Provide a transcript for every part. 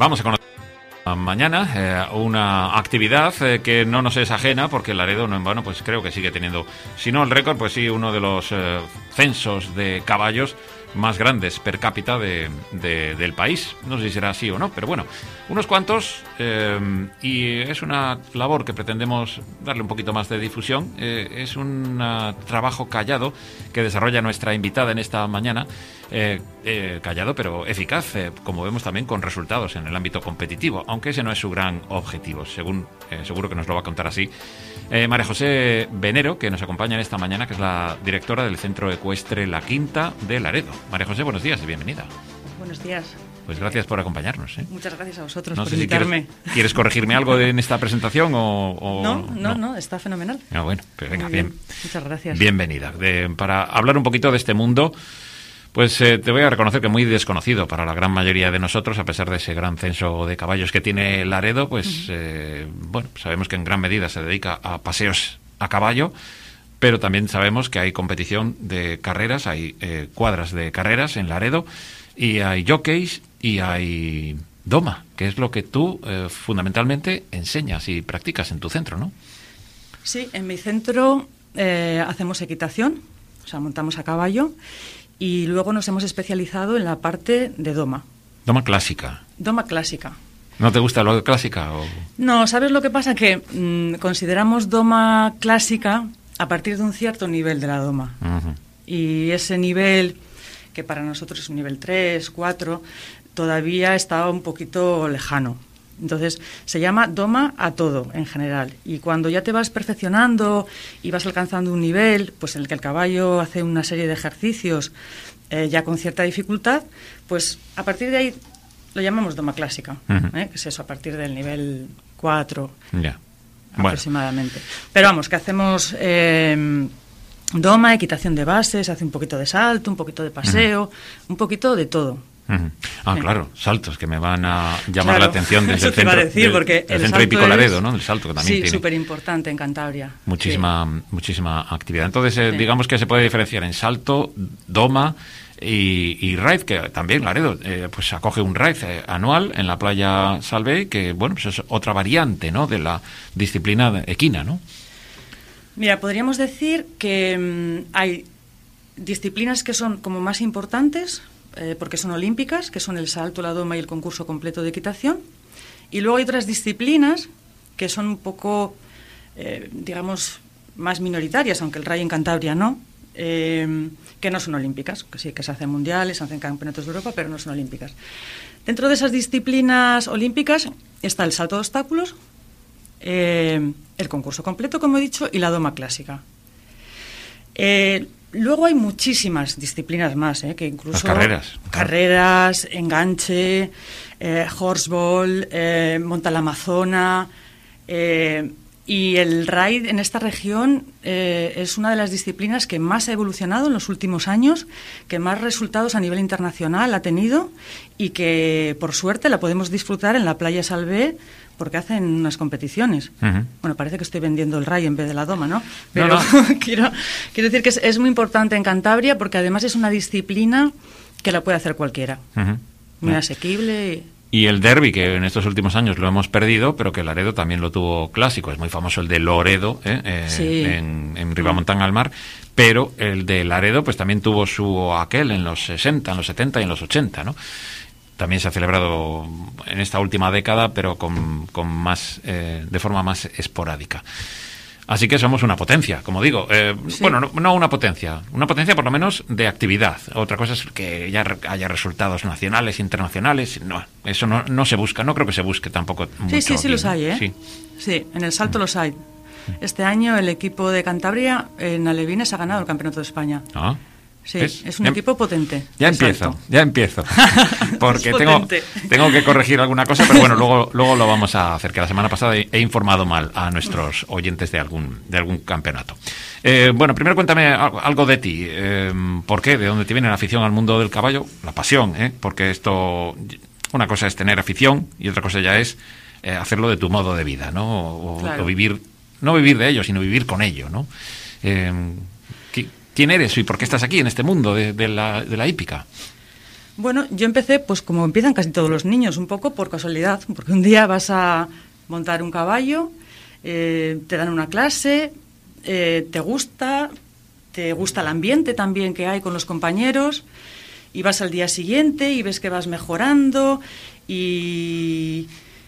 vamos a conocer mañana una actividad que no nos es ajena, porque Laredo no en vano pues creo que sigue teniendo, si no el récord, pues sí uno de los censos de caballos más grandes per cápita del país. No sé si será así o no, pero bueno, unos cuantos, y es una labor que pretendemos darle un poquito más de difusión. Es un trabajo callado que desarrolla nuestra invitada en esta mañana, callado pero eficaz, como vemos también con resultados en el ámbito competitivo, aunque ese no es su gran objetivo, seguro que nos lo va a contar así María José Venero, que nos acompaña en esta mañana, que es la directora del Centro Ecuestre La Quinta de Laredo. María José, buenos días y bienvenida. Buenos días. Pues gracias por acompañarnos. Muchas gracias a vosotros por invitarme. Si ¿Quieres corregirme algo en esta presentación o...? No, está fenomenal. Bueno, pues venga, bien. Muchas gracias. Bienvenida. Para hablar un poquito de este mundo, pues te voy a reconocer que muy desconocido para la gran mayoría de nosotros, a pesar de ese gran censo de caballos que tiene Laredo, pues bueno, sabemos que en gran medida se dedica a paseos a caballo, pero también sabemos que hay competición de carreras, hay cuadras de carreras en Laredo, y hay jockeys y hay doma, que es lo que tú fundamentalmente enseñas y practicas en tu centro, ¿no? Sí, en mi centro hacemos equitación, o sea, montamos a caballo, y luego nos hemos especializado en la parte de doma. Doma clásica. Doma clásica. ¿No te gusta lo de clásica? O... No, ¿sabes lo que pasa? Que consideramos doma clásica a partir de un cierto nivel de la doma. Uh-huh. Y ese nivel, que para nosotros es un nivel 3, 4, todavía está un poquito lejano. Entonces, se llama doma a todo, en general. Y cuando ya te vas perfeccionando y vas alcanzando un nivel, pues en el que el caballo hace una serie de ejercicios ya con cierta dificultad, pues a partir de ahí lo llamamos doma clásica, que es eso, a partir del nivel 4 aproximadamente. Bueno. Pero vamos, que hacemos doma, equitación de base, se hace un poquito de salto, un poquito de paseo, un poquito de todo. Claro, saltos que me van a llamar la atención desde el centro, porque el centro hípico Laredo, ¿no? El salto que también tiene. Sí, súper importante en Cantabria. Muchísima actividad. Entonces, digamos que se puede diferenciar en salto, doma y raid, que también Laredo pues acoge un raid anual en la playa Salvé, que bueno, pues es otra variante, ¿no?, de la disciplina equina, ¿no? Mira, podríamos decir que hay disciplinas que son como más importantes, porque son olímpicas, que son el salto, la doma y el concurso completo de equitación. Y luego hay otras disciplinas que son un poco, digamos, más minoritarias, aunque el RAI en Cantabria no, que no son olímpicas, que sí que se hacen mundiales, se hacen campeonatos de Europa, pero no son olímpicas. Dentro de esas disciplinas olímpicas está el salto de obstáculos, el concurso completo, como he dicho, y la doma clásica. Luego hay muchísimas disciplinas más, que incluso... Las carreras, enganche, horseball, monta la amazona... y el raid en esta región es una de las disciplinas que más ha evolucionado en los últimos años, que más resultados a nivel internacional ha tenido y que, por suerte, la podemos disfrutar en la playa Salvé, porque hacen unas competiciones. Uh-huh. Bueno, parece que estoy vendiendo el raid en vez de la doma, ¿no? Pero no. quiero decir que es muy importante en Cantabria, porque además es una disciplina que la puede hacer cualquiera. Uh-huh. Muy asequible. Y el derbi, que en estos últimos años lo hemos perdido, pero que Laredo también lo tuvo clásico. Es muy famoso el de Loredo, sí, en Ribamontán al Mar, pero el de Laredo pues también tuvo su aquel en los 60, en los 70 y en los 80, ¿no? También se ha celebrado en esta última década, pero con más de forma más esporádica. Así que somos una potencia, como digo. Sí. Bueno, no una potencia por lo menos de actividad. Otra cosa es que ya haya resultados nacionales, internacionales. No, eso no se busca. No creo que se busque tampoco mucho. Sí, aquí, los hay, ¿eh? Sí, en el salto los hay. Este año el equipo de Cantabria en Alevines ha ganado el Campeonato de España. Ah. Sí, es un equipo potente. Ya empiezo. Porque tengo que corregir alguna cosa, pero bueno, luego lo vamos a hacer, que la semana pasada he informado mal a nuestros oyentes de algún campeonato. Bueno, primero cuéntame algo de ti. ¿Por qué? ¿De dónde te viene la afición al mundo del caballo? La pasión, porque esto, una cosa es tener afición y otra cosa ya es hacerlo de tu modo de vida, ¿no? Claro. O vivir, no vivir de ello, sino vivir con ello, ¿no? ¿Quién eres y por qué estás aquí en este mundo de la hípica? Bueno, yo empecé, pues como empiezan casi todos los niños, un poco por casualidad, porque un día vas a montar un caballo, te dan una clase, te gusta el ambiente también que hay con los compañeros, y vas al día siguiente y ves que vas mejorando, y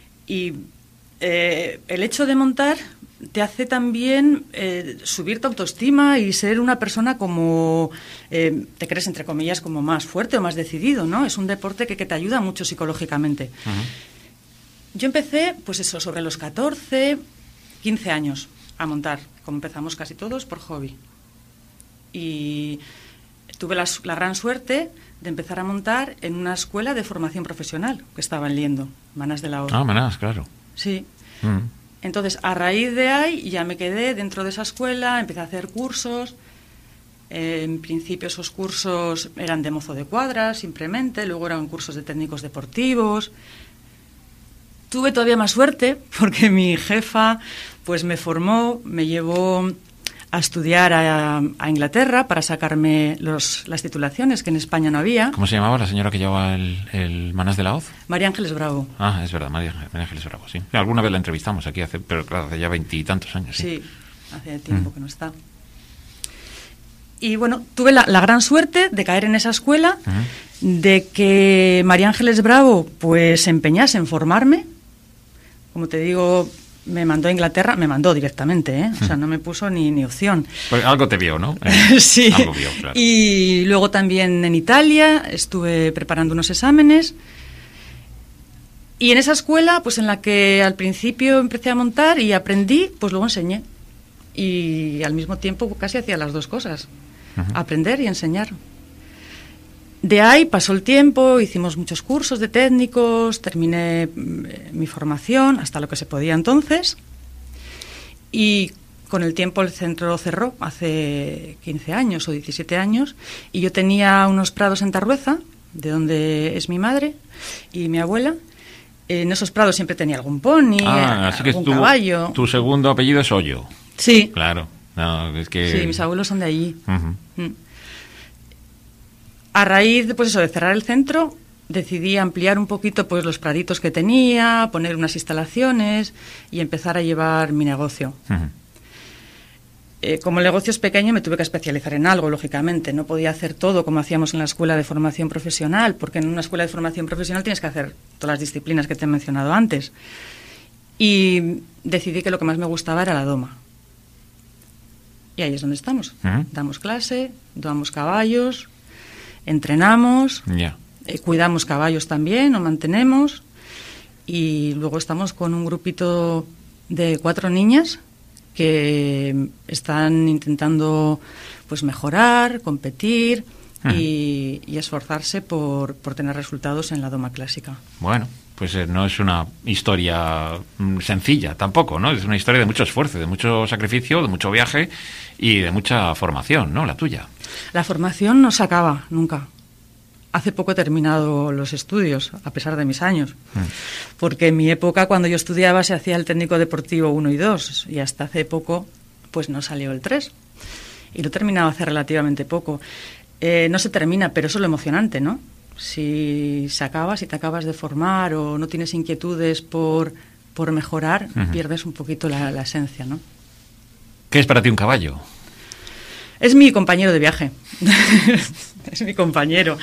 el hecho de montar te hace también subir tu autoestima y ser una persona como, te crees entre comillas, como más fuerte o más decidido, ¿no? Es un deporte que te ayuda mucho psicológicamente. Uh-huh. Yo empecé, pues eso, sobre los 14, 15 años a montar, como empezamos casi todos, por hobby. Y tuve la gran suerte de empezar a montar en una escuela de formación profesional que estaba en Liendo, Manás de la Hoz. Ah, Manás, claro. Sí. Uh-huh. Entonces, a raíz de ahí, ya me quedé dentro de esa escuela, empecé a hacer cursos. En principio, esos cursos eran de mozo de cuadra, simplemente. Luego eran cursos de técnicos deportivos. Tuve todavía más suerte, porque mi jefa pues me formó, me llevó a estudiar a Inglaterra para sacarme las titulaciones, que en España no había. ¿Cómo se llamaba la señora que llevaba el Manás de la Hoz? María Ángeles Bravo. Ah, es verdad, María Ángeles Bravo, sí. Alguna vez la entrevistamos aquí, pero claro, hace ya 20 y tantos años. Sí, hace tiempo que no está. Y bueno, tuve la gran suerte de caer en esa escuela, de que María Ángeles Bravo pues se empeñase en formarme. Como te digo, me mandó a Inglaterra, me mandó directamente, ¿eh? O sea, no me puso ni opción. Pues algo te vio, ¿no? Sí. Algo vio, claro. Y luego también en Italia estuve preparando unos exámenes. Y en esa escuela, pues en la que al principio empecé a montar y aprendí, pues luego enseñé. Y al mismo tiempo casi hacía las dos cosas, aprender y enseñar. De ahí pasó el tiempo, hicimos muchos cursos de técnicos, terminé mi formación hasta lo que se podía entonces, y con el tiempo el centro cerró hace 15 años o 17 años, y yo tenía unos prados en Tarrueza, de donde es mi madre y mi abuela. En esos prados siempre tenía algún pony, algún caballo. Tu segundo apellido es Ollo. Sí. Claro. No, es que... Sí, mis abuelos son de allí. A raíz de, pues eso, de cerrar el centro, decidí ampliar un poquito pues los praditos que tenía, poner unas instalaciones y empezar a llevar mi negocio. Como el negocio es pequeño, me tuve que especializar en algo, lógicamente. No podía hacer todo como hacíamos en la escuela de formación profesional, porque en una escuela de formación profesional tienes que hacer todas las disciplinas que te he mencionado antes. Y decidí que lo que más me gustaba era la doma. Y ahí es donde estamos. Damos clase, domamos caballos, entrenamos, cuidamos caballos también, nos mantenemos, y luego estamos con un grupito de 4 niñas que están intentando pues mejorar, competir y esforzarse por tener resultados en la doma clásica. Bueno, pues no es una historia sencilla tampoco, ¿no? Es una historia de mucho esfuerzo, de mucho sacrificio, de mucho viaje y de mucha formación, ¿no? La tuya. La formación no se acaba nunca. Hace poco he terminado los estudios, a pesar de mis años. Porque en mi época, cuando yo estudiaba, se hacía el técnico deportivo 1 y 2. Y hasta hace poco, pues no salió el 3. Y lo he terminado hace relativamente poco. No se termina, pero eso es lo emocionante, ¿no? Si te acabas de formar o no tienes inquietudes por mejorar, pierdes un poquito la esencia, ¿no? ¿Qué es para ti un caballo? Es mi compañero de viaje. Es mi compañero.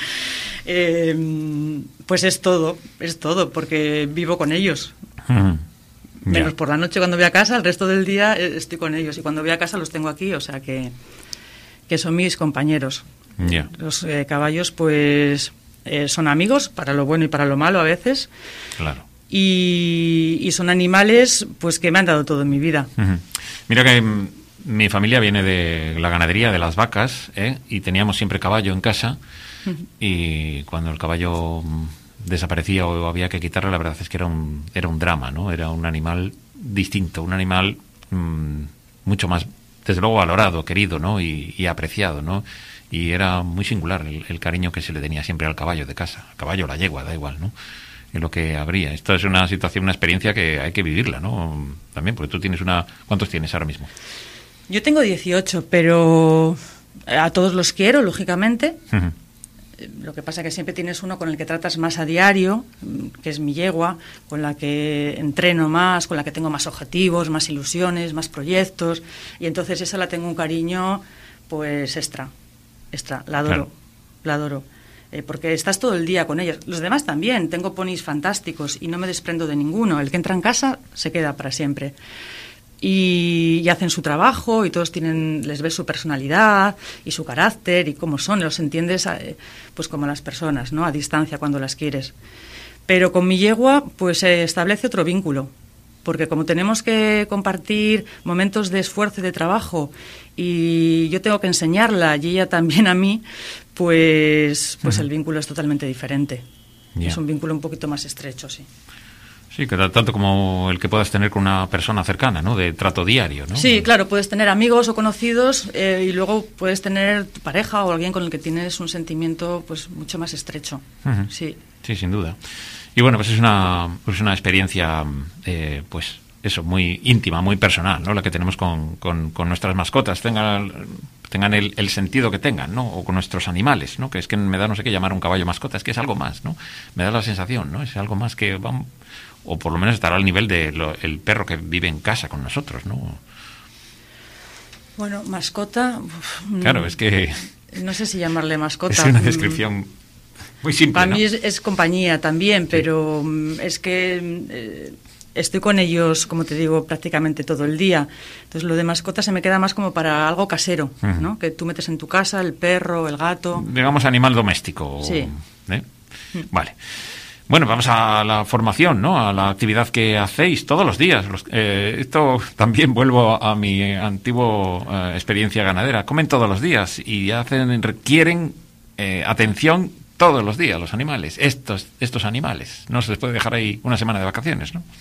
Pues es todo, porque vivo con ellos. Menos por la noche cuando voy a casa, el resto del día estoy con ellos. Y cuando voy a casa los tengo aquí, o sea que son mis compañeros. Los caballos, pues, son amigos para lo bueno y para lo malo a veces. Claro. Y son animales, pues, que me han dado todo en mi vida. Mira que mi familia viene de la ganadería, de las vacas, y teníamos siempre caballo en casa, y cuando el caballo desaparecía o había que quitarlo, la verdad es que era un drama, ¿no? Era un animal distinto, un animal mucho más, desde luego, valorado, querido, ¿no? Y apreciado, ¿no? Y era muy singular el cariño que se le tenía siempre al caballo de casa, al caballo, la yegua, da igual, ¿no? En lo que habría. Esto es una situación, una experiencia que hay que vivirla, ¿no? También, porque tú tienes ¿cuántos tienes ahora mismo? Yo tengo 18, pero a todos los quiero, lógicamente. Lo que pasa es que siempre tienes uno con el que tratas más a diario, que es mi yegua, con la que entreno más, con la que tengo más objetivos, más ilusiones, más proyectos, y entonces esa la tengo un cariño pues extra, la adoro, claro. La adoro. Porque estás todo el día con ellos. Los demás también, tengo ponis fantásticos y no me desprendo de ninguno. El que entra en casa se queda para siempre. Y hacen su trabajo y todos les ves su personalidad y su carácter y cómo son, los entiendes pues como las personas, ¿no? A distancia cuando las quieres. Pero con mi yegua pues se establece otro vínculo, porque como tenemos que compartir momentos de esfuerzo y de trabajo y yo tengo que enseñarla y ella también a mí, pues el vínculo es totalmente diferente. Yeah. Es un vínculo un poquito más estrecho, sí. Sí, que tanto como el que puedas tener con una persona cercana, ¿no? De trato diario, ¿no? Sí, claro, puedes tener amigos o conocidos y luego puedes tener tu pareja o alguien con el que tienes un sentimiento pues mucho más estrecho. Uh-huh. Sí. Sí, sin duda. Y bueno, pues es una experiencia, pues eso, muy íntima, muy personal, ¿no? La que tenemos con nuestras mascotas, tengan el sentido que tengan, ¿no? O con nuestros animales, ¿no? Que es que me da no sé qué llamar un caballo mascota, es que es algo más, ¿no? Me da la sensación, ¿no? Es algo más que vamos, o por lo menos estará al nivel el perro que vive en casa con nosotros, ¿no? Bueno, mascota... Claro, es que... No sé si llamarle mascota. Es una descripción muy simple, para ¿no? mí es compañía también, sí. Pero es que estoy con ellos, como te digo, prácticamente todo el día. Entonces lo de mascota se me queda más como para algo casero, uh-huh. ¿no? Que tú metes en tu casa, el perro, el gato... Digamos animal doméstico. Sí. Vale. Bueno, vamos a la formación, ¿no? A la actividad que hacéis todos los días. Esto también vuelvo a mi antigua experiencia ganadera. Comen todos los días y requieren atención todos los días los animales. Estos animales. No se les puede dejar ahí una semana de vacaciones, ¿no?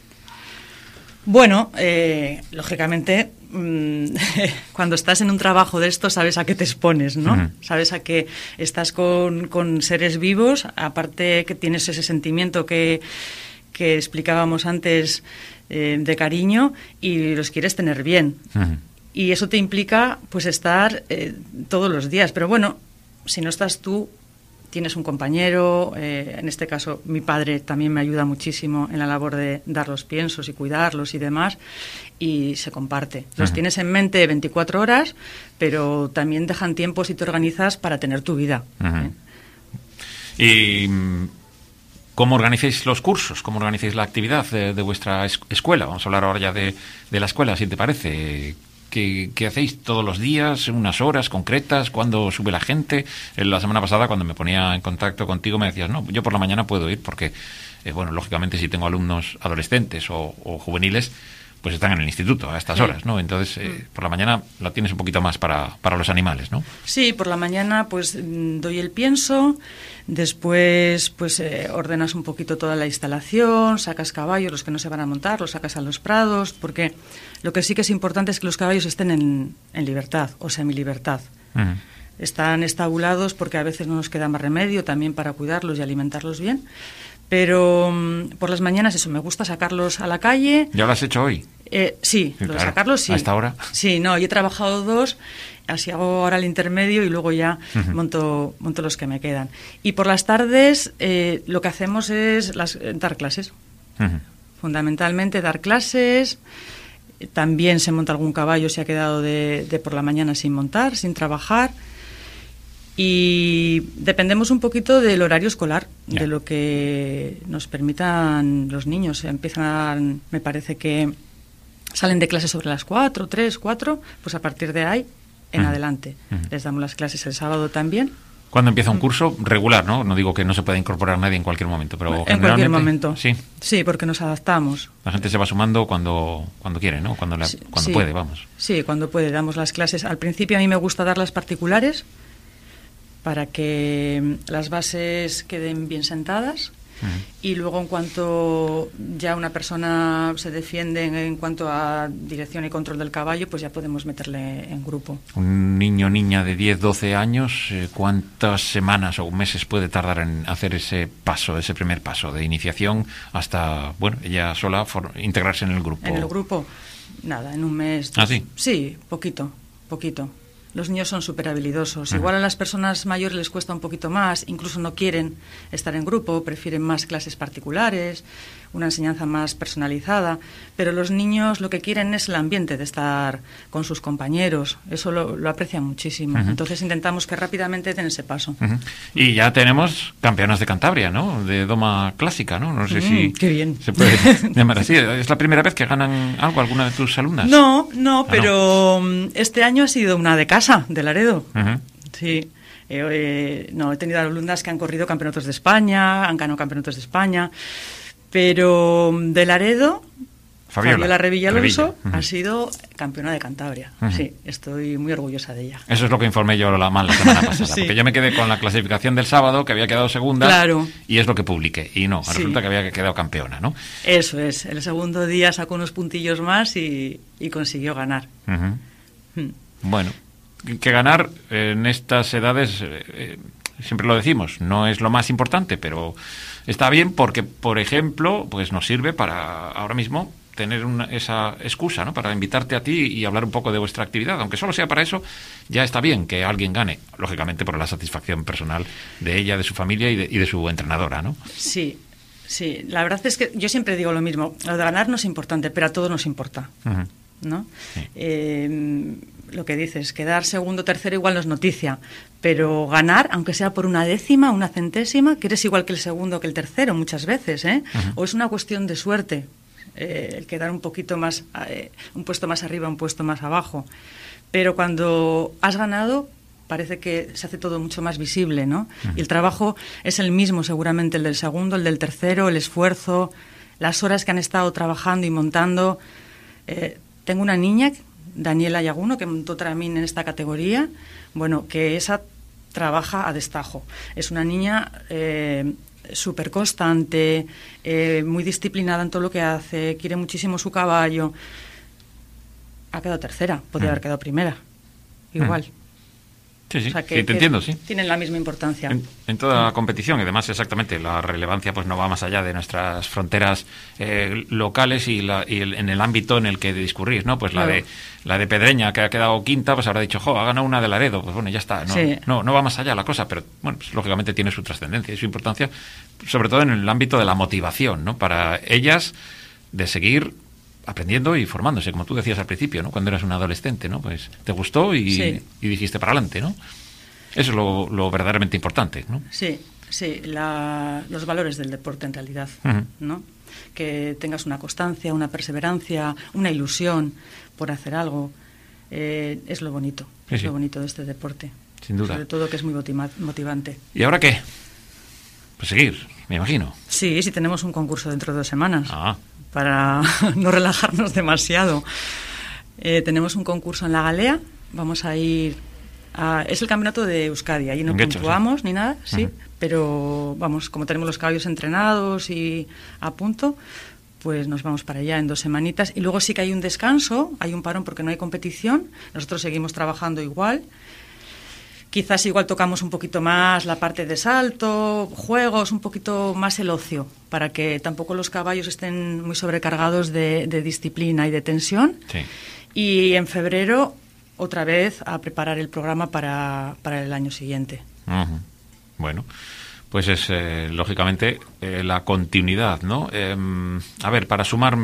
Bueno, lógicamente, cuando estás en un trabajo de esto, sabes a qué te expones, ¿no? Uh-huh. Sabes a que estás con seres vivos, aparte que tienes ese sentimiento que explicábamos antes de cariño y los quieres tener bien. Uh-huh. Y eso te implica, pues, estar todos los días. Pero bueno, si no estás tú, tienes un compañero, en este caso mi padre también me ayuda muchísimo en la labor de dar los piensos y cuidarlos y demás, y se comparte. Los uh-huh. tienes en mente 24 horas, pero también dejan tiempo si te organizas para tener tu vida. Uh-huh. ¿Y cómo organizáis los cursos? ¿Cómo organizáis la actividad de vuestra escuela? Vamos a hablar ahora ya de la escuela, si te parece. ¿Qué hacéis todos los días? ¿Unas horas concretas? ¿Cuándo sube la gente? La semana pasada, cuando me ponía en contacto contigo, me decías, no, yo por la mañana puedo ir porque, bueno, lógicamente si tengo alumnos adolescentes o juveniles, pues están en el instituto a estas horas, ¿no? Entonces, por la mañana la tienes un poquito más para los animales, ¿no? Sí, por la mañana pues doy el pienso, después pues ordenas un poquito toda la instalación, sacas caballos, los que no se van a montar, los sacas a los prados, porque lo que sí que es importante es que los caballos estén en libertad o semilibertad. Uh-huh. Están estabulados porque a veces no nos queda más remedio también para cuidarlos y alimentarlos bien. Pero por las mañanas eso, me gusta sacarlos a la calle. ¿Ya lo has hecho hoy? Sí, lo de sacarlos sí. ¿A esta hora? Sí, no, yo he trabajado 2, así hago ahora el intermedio y luego ya uh-huh. monto los que me quedan. Y por las tardes lo que hacemos es dar clases. Uh-huh. Fundamentalmente dar clases. También se monta algún caballo, se ha quedado de por la mañana sin montar, sin trabajar. Y dependemos un poquito del horario escolar, yeah. de lo que nos permitan los niños. Me parece que salen de clase sobre las 4, 3, 4, pues a partir de ahí en adelante. Les damos las clases el sábado también. ¿Cuándo empieza un curso? Regular, ¿no? No digo que no se pueda incorporar nadie en cualquier momento, pero en cualquier momento. Sí. Sí, porque nos adaptamos. La gente se va sumando cuando quiere, ¿no? Cuando puede, vamos. Sí, cuando puede. Damos las clases. Al principio a mí me gusta dar las particulares, para que las bases queden bien sentadas uh-huh. y luego en cuanto ya una persona se defiende en cuanto a dirección y control del caballo, pues ya podemos meterle en grupo. Un niño o niña de 10, 12 años, ¿cuántas semanas o meses puede tardar en hacer ese primer paso de iniciación hasta, bueno, ella sola integrarse en el grupo? En el grupo, nada, en un mes. ¿Ah, sí? Sí, poquito. Los niños son súper habilidosos. Igual a las personas mayores les cuesta un poquito más, incluso no quieren estar en grupo, prefieren más clases particulares, una enseñanza más personalizada, pero los niños lo que quieren es el ambiente de estar con sus compañeros. Eso lo aprecian muchísimo. Entonces intentamos que rápidamente den ese paso. Y ya tenemos campeonas de Cantabria, ¿no? De doma clásica, ¿no? No sé si qué bien. Se puede llamar así. ¿Es la primera vez que ganan algo alguna de tus alumnas? No, pero este año ha sido una de casa, de Laredo. Sí. No, he tenido alumnas que han corrido campeonatos de España, han ganado campeonatos de España, pero de Laredo, Fabiola Revilla Alonso ha sido campeona de Cantabria. Sí, estoy muy orgullosa de ella. Eso es lo que informé yo la semana pasada, Sí. porque yo me quedé con la clasificación del sábado, que había quedado segunda, Claro. y es lo que publiqué, y no, Sí. resulta que había quedado campeona, ¿no? Eso es, el segundo día sacó unos puntillos más y consiguió ganar. Bueno, que ganar en estas edades, siempre lo decimos, no es lo más importante, pero está bien porque, por ejemplo, pues nos sirve para ahora mismo tener esa excusa, ¿no? Para invitarte a ti y hablar un poco de vuestra actividad, aunque solo sea para eso, ya está bien que alguien gane, lógicamente por la satisfacción personal de ella, de su familia y de su entrenadora, ¿no? Sí, la verdad es que yo siempre digo lo mismo, lo de ganar no es importante, pero a todos nos importa, ¿no? Sí. Lo que dices, quedar segundo, tercero igual no es noticia, pero ganar, aunque sea por una décima, una centésima, que eres igual que el segundo, que el tercero muchas veces, o es una cuestión de suerte, el quedar un poquito más, un puesto más arriba, un puesto más abajo, pero cuando has ganado parece que se hace todo mucho más visible, ¿no? Y el trabajo es el mismo, seguramente, el del segundo, el del tercero, el esfuerzo, las horas que han estado trabajando y montando. Tengo una niña, Daniela Yaguno, que montó Tramín en esta categoría, bueno, que esa trabaja a destajo. Es una niña súper constante, muy disciplinada en todo lo que hace, quiere muchísimo su caballo. Ha quedado tercera, podría haber quedado primera, igual. Sí, o sea, que te entiendo, sí. Tienen la misma importancia. En toda la competición, y además, exactamente, la relevancia pues no va más allá de nuestras fronteras locales y en el ámbito en el que discurrís, ¿no? Pues Claro. la de Pedreña, que ha quedado quinta, pues habrá dicho, ha ganado una de Laredo, pues bueno, ya está, Sí. no va más allá la cosa, pero bueno, pues, lógicamente tiene su trascendencia y su importancia, sobre todo en el ámbito de la motivación, ¿no? Para ellas de seguir aprendiendo y formándose, como tú decías al principio, ¿no? Cuando eras un adolescente, ¿no? Pues te gustó y dijiste para adelante, ¿no? Eso es lo verdaderamente importante, ¿no? Sí, los valores del deporte en realidad, ¿no? Que tengas una constancia, una perseverancia, una ilusión por hacer algo, es lo bonito, Sí, es sí. lo bonito de este deporte. Sin duda. Sobre todo que es muy motivante. ¿Y ahora qué? Pues seguir, me imagino. Sí, tenemos un concurso dentro de 2 semanas. Ah. Para no relajarnos demasiado. Tenemos un concurso en La Galea, vamos a ir es el campeonato de Euskadi, ahí no Guecho, puntuamos sí. ni nada, sí, pero vamos, como tenemos los caballos entrenados y a punto, pues nos vamos para allá en 2 semanitas, y luego sí que hay un descanso, hay un parón porque no hay competición, nosotros seguimos trabajando igual. Quizás igual tocamos un poquito más la parte de salto, juegos, un poquito más el ocio, para que tampoco los caballos estén muy sobrecargados de disciplina y de tensión. Sí. Y en febrero, otra vez, a preparar el programa para el año siguiente. Uh-huh. Bueno, pues es, lógicamente, la continuidad, ¿no? A ver, para sumar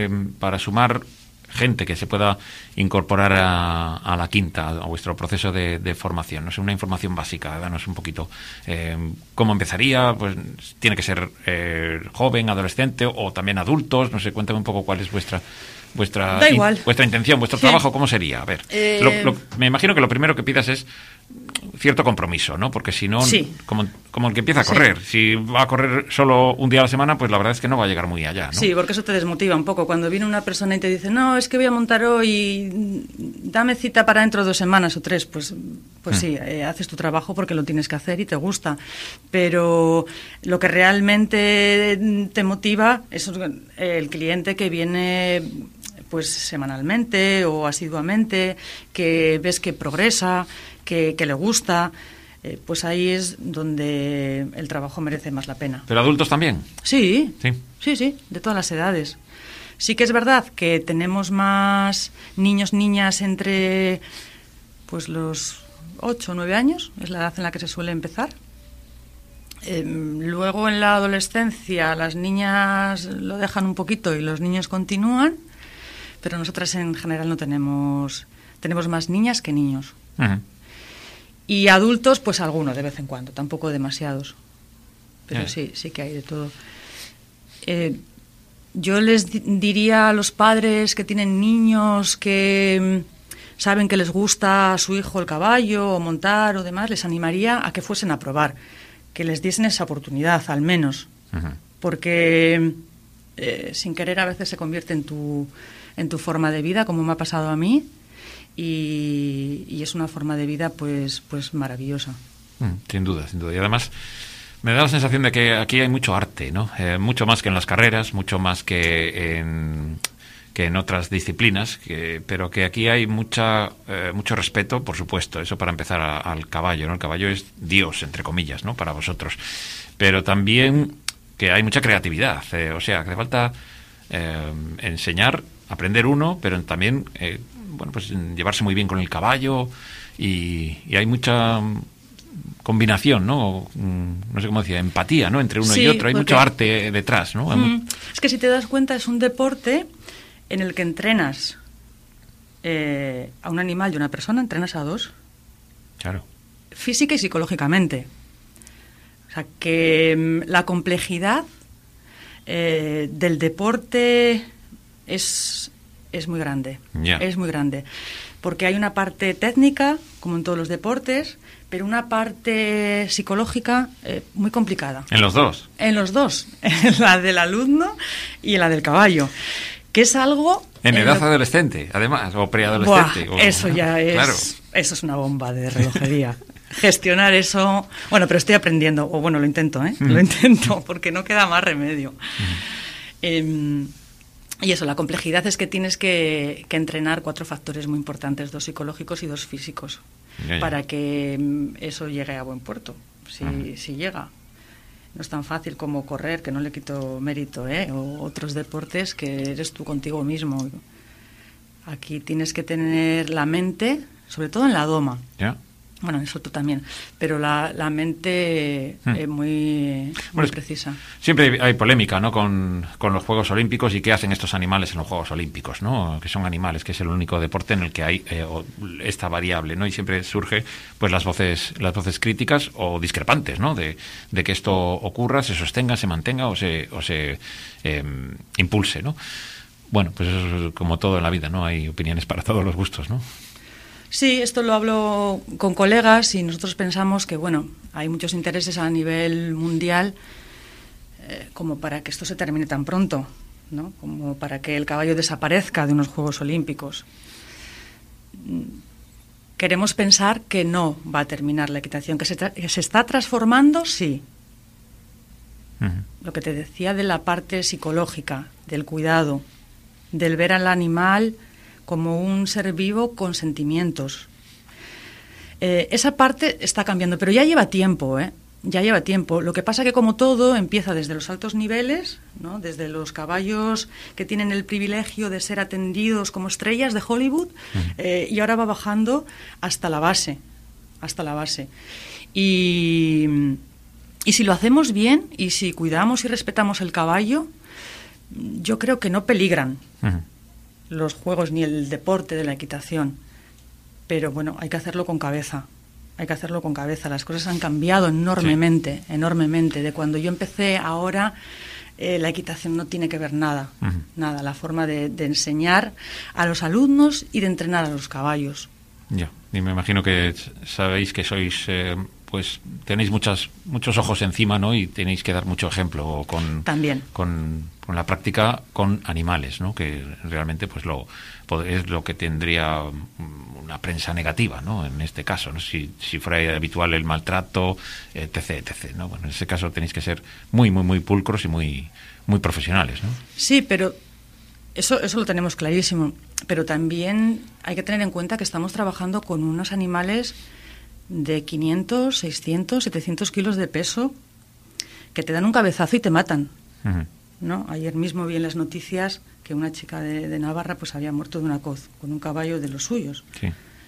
gente que se pueda incorporar a la quinta, a vuestro proceso de formación. No sé, una información básica, danos un poquito. ¿Cómo empezaría? Pues tiene que ser joven, adolescente o también adultos. No sé, cuéntame un poco cuál es vuestra intención, vuestro trabajo, ¿cómo sería? A ver, me imagino que lo primero que pidas es cierto compromiso, ¿no? Porque si no, como el que empieza a correr, si va a correr solo un día a la semana, pues la verdad es que no va a llegar muy allá, ¿no? Sí, porque eso te desmotiva un poco. Cuando viene una persona y te dice, no, es que voy a montar hoy, dame cita para dentro de 2 semanas o 3, pues sí, haces tu trabajo porque lo tienes que hacer y te gusta. Pero lo que realmente te motiva es el cliente que viene pues semanalmente o asiduamente, que ves que progresa, que le gusta, pues ahí es donde el trabajo merece más la pena. ¿Pero adultos también? Sí, de todas las edades. Sí que es verdad que tenemos más niños, niñas entre pues los 8 o 9 años, es la edad en la que se suele empezar. Luego en la adolescencia las niñas lo dejan un poquito y los niños continúan, pero nosotras en general no tenemos más niñas que niños. Uh-huh. Y adultos, pues algunos de vez en cuando, tampoco demasiados, pero sí que hay de todo. Yo les diría a los padres que tienen niños que saben que les gusta a su hijo el caballo o montar o demás, les animaría a que fuesen a probar, que les diesen esa oportunidad al menos, uh-huh. Porque sin querer a veces se convierte en tu forma de vida, como me ha pasado a mí, y es una forma de vida pues maravillosa. Sin duda. Y además me da la sensación de que aquí hay mucho arte, ¿no? Mucho más que en las carreras, mucho más que en otras disciplinas, pero que aquí hay mucho respeto, por supuesto, eso para empezar al caballo, ¿no? El caballo es Dios, entre comillas, ¿no? Para vosotros. Pero también que hay mucha creatividad, o sea, que hace falta enseñar, aprender uno, pero también, pues llevarse muy bien con el caballo y hay mucha combinación, ¿no? No sé cómo decía, empatía, ¿no? Entre uno y otro, hay mucho arte detrás, ¿no? Es que si te das cuenta es un deporte en el que entrenas a un animal y a una persona, entrenas a dos. Claro. Física y psicológicamente. O sea, que la complejidad del deporte es muy grande. Yeah. Es muy grande. Porque hay una parte técnica, como en todos los deportes, pero una parte psicológica muy complicada. ¿En los dos? En los dos. En la del alumno y en la del caballo. Que es algo... En edad adolescente, además, o preadolescente. Eso ya es... Claro. Eso es una bomba de relojería. Gestionar eso... Bueno, pero estoy aprendiendo. O bueno, lo intento, Lo intento, porque no queda más remedio. Y eso, la complejidad es que tienes que entrenar 4 factores muy importantes, 2 psicológicos y 2 físicos, para que eso llegue a buen puerto, si llega. No es tan fácil como correr, que no le quito mérito, o otros deportes que eres tú contigo mismo. Aquí tienes que tener la mente, sobre todo en la doma. Bueno, eso tú también, pero la mente muy precisa. Siempre hay polémica, ¿no? Con los Juegos Olímpicos y qué hacen estos animales en los Juegos Olímpicos, ¿no? Que son animales, que es el único deporte en el que hay esta variable, ¿no? Y siempre surge pues las voces críticas o discrepantes, ¿no? De que esto ocurra, se sostenga, se mantenga o se impulse, ¿no? Bueno, pues eso es como todo en la vida, ¿no? Hay opiniones para todos los gustos, ¿no? Sí, esto lo hablo con colegas y nosotros pensamos que, bueno, hay muchos intereses a nivel mundial como para que esto se termine tan pronto, ¿no? Como para que el caballo desaparezca de unos Juegos Olímpicos. Queremos pensar que no va a terminar la equitación, que se está transformando, sí. Uh-huh. Lo que te decía de la parte psicológica, del cuidado, del ver al animal como un ser vivo con sentimientos. Esa parte está cambiando, pero ya lleva tiempo, Ya lleva tiempo. Lo que pasa que, como todo, empieza desde los altos niveles, ¿no? Desde los caballos que tienen el privilegio de ser atendidos como estrellas de Hollywood, y ahora va bajando hasta la base. Y si lo hacemos bien, y si cuidamos y respetamos el caballo, yo creo que no peligran los juegos ni el deporte de la equitación, pero bueno, hay que hacerlo con cabeza. Las cosas han cambiado enormemente, de cuando yo empecé a ahora. La equitación no tiene que ver nada, la forma de enseñar a los alumnos y de entrenar a los caballos. Ya, y me imagino que sabéis que sois, pues tenéis muchos ojos encima, ¿no? Y tenéis que dar mucho ejemplo también con la práctica con animales, ¿no? Que realmente pues es lo que tendría una prensa negativa, ¿no? En este caso, ¿no? Si fuera habitual el maltrato, etc., ¿no? Bueno, en ese caso tenéis que ser muy, muy, muy pulcros y muy, muy profesionales, ¿no? Sí, pero eso lo tenemos clarísimo. Pero también hay que tener en cuenta que estamos trabajando con unos animales de 500, 600, 700 kilos de peso que te dan un cabezazo y te matan. ¿No? Ayer mismo vi en las noticias que una chica de Navarra pues había muerto de una coz con un caballo de los suyos. Sí.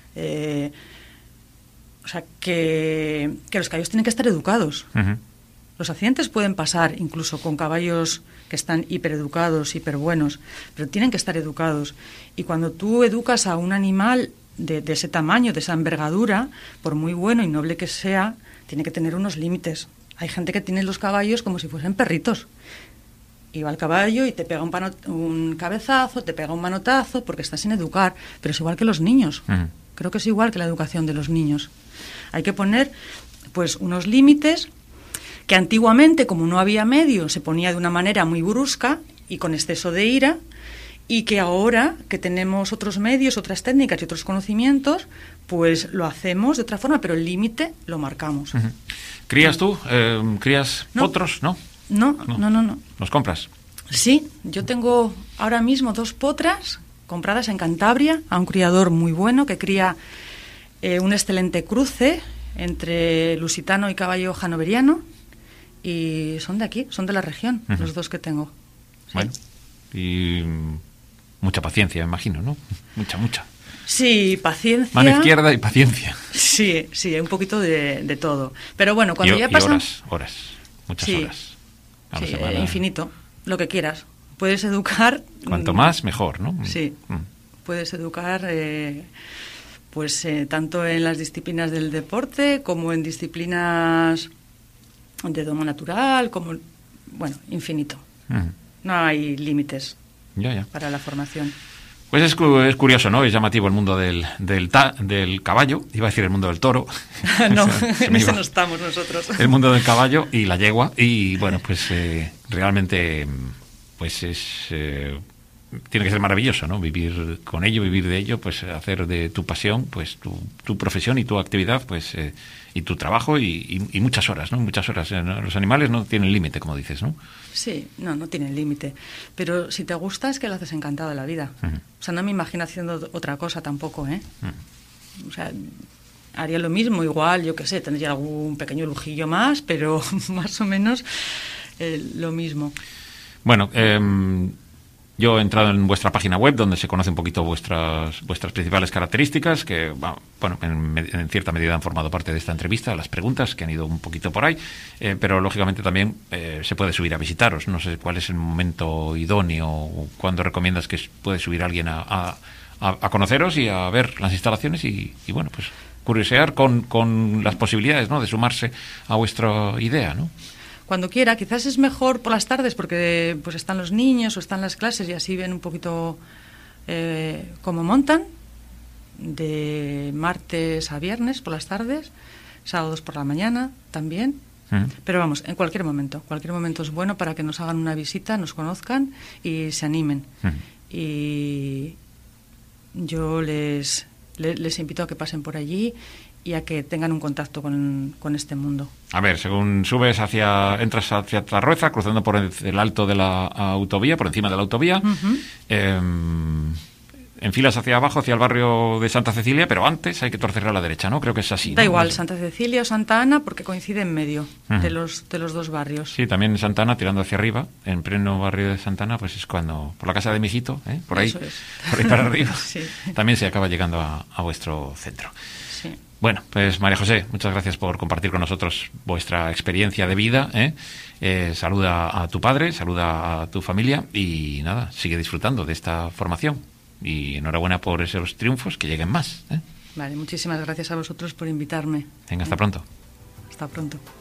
O sea, que los caballos tienen que estar educados. Uh-huh. Los accidentes pueden pasar incluso con caballos que están hipereducados, hiperbuenos, pero tienen que estar educados. Y cuando tú educas a un animal de ese tamaño, de esa envergadura, por muy bueno y noble que sea, tiene que tener unos límites. Hay gente que tiene los caballos como si fuesen perritos. Y va al caballo y te pega un cabezazo, te pega un manotazo, porque está sin educar. Pero es igual que los niños. Uh-huh. Creo que es igual que la educación de los niños. Hay que poner pues unos límites que antiguamente, como no había medio, se ponía de una manera muy brusca y con exceso de ira, y que ahora que tenemos otros medios, otras técnicas y otros conocimientos, pues lo hacemos de otra forma, pero el límite lo marcamos. Uh-huh. ¿Crías tú? ¿Crías potros? ¿No? No. ¿Los compras? Sí, yo tengo ahora mismo 2 potras compradas en Cantabria a un criador muy bueno que cría un excelente cruce entre lusitano y caballo hanoveriano, y son de aquí, son de la región, uh-huh. Los 2 que tengo. Sí. Bueno, y mucha paciencia, me imagino, ¿no? Mucha. Sí, paciencia. Mano izquierda y paciencia. Sí, un poquito de todo. Pero bueno, cuando ya pasan... horas, muchas horas. Sí, infinito, lo que quieras. Puedes educar... Cuanto más, mejor, ¿no? Sí, puedes educar tanto en las disciplinas del deporte como en disciplinas de domo natural, como... Bueno, infinito. Uh-huh. No hay límites para la formación. Pues es curioso, ¿no? Es llamativo el mundo del caballo. Iba a decir el mundo del toro. No, en eso no estamos nosotros. El mundo del caballo y la yegua. Y bueno, pues realmente pues tiene que ser maravilloso, ¿no? Vivir con ello, vivir de ello, pues hacer de tu pasión, pues tu profesión y tu actividad, pues y tu trabajo y muchas horas, ¿no? Muchas horas. Los animales no tienen límite, como dices, ¿no? Sí, no tienen límite. Pero si te gusta es que lo haces encantado de la vida. Uh-huh. O sea, no me imagino haciendo otra cosa tampoco, ¿eh? Uh-huh. O sea, haría lo mismo, igual, yo qué sé, tendría algún pequeño lujillo más, pero más o menos lo mismo. Bueno, yo he entrado en vuestra página web donde se conoce un poquito vuestras principales características que, bueno, en cierta medida han formado parte de esta entrevista, las preguntas que han ido un poquito por ahí, pero lógicamente también se puede subir a visitaros. No sé cuál es el momento idóneo o cuándo recomiendas que puede subir alguien a conoceros y a ver las instalaciones y bueno, pues curiosear con las posibilidades, ¿no?, de sumarse a vuestra idea, ¿no? Cuando quiera, quizás es mejor por las tardes porque pues están los niños o están las clases y así ven un poquito cómo montan, de martes a viernes por las tardes, sábados por la mañana también. Pero vamos, en cualquier momento es bueno para que nos hagan una visita, nos conozcan y se animen. Y yo les invito a que pasen por allí y a que tengan un contacto con este mundo. A ver, según entras hacia Tarrueza, cruzando por el alto de la autovía, por encima de la autovía, uh-huh. Enfilas hacia abajo, hacia el barrio de Santa Cecilia, pero antes hay que torcer a la derecha, ¿no? Creo que es así. Da ¿no? igual, Santa Cecilia o Santa Ana, porque coincide en medio uh-huh. de los 2 barrios. Sí, también en Santa Ana, tirando hacia arriba, en pleno barrio de Santa Ana, pues es cuando, por la casa de mi hijito, por ahí para arriba, sí. También se acaba llegando a vuestro centro. Sí. Bueno, pues María José, muchas gracias por compartir con nosotros vuestra experiencia de vida. Saluda a tu padre, saluda a tu familia y nada, sigue disfrutando de esta formación. Y enhorabuena por esos triunfos, que lleguen más. Vale, muchísimas gracias a vosotros por invitarme. Venga, hasta pronto. Hasta pronto.